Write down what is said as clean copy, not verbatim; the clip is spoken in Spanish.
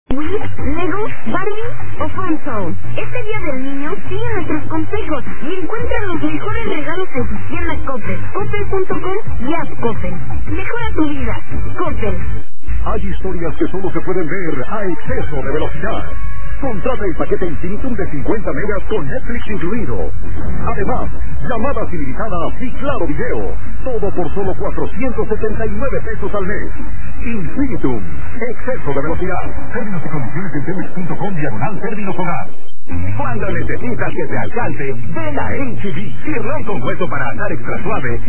Wii, Lego, Barbie o Funzone. Este día del niño sigue nuestros consejos y encuentra los mejores regalos en tu tienda Coppel, coppel.com y app Coppel. Mejora tu vida, Coppel. Hay historias que solo se pueden ver a exceso de velocidad. Contrata el paquete Infinitum de 50 megas con Netflix incluido. Además, llamadas ilimitadas y claro video. Todo por solo 479 pesos al mes. Infinitum. Exceso de velocidad. Términos y condiciones en telmex.com/términos hogar. Cuando necesitas que te alcance, ven a HB. Cirlón con hueso para asar extra suave.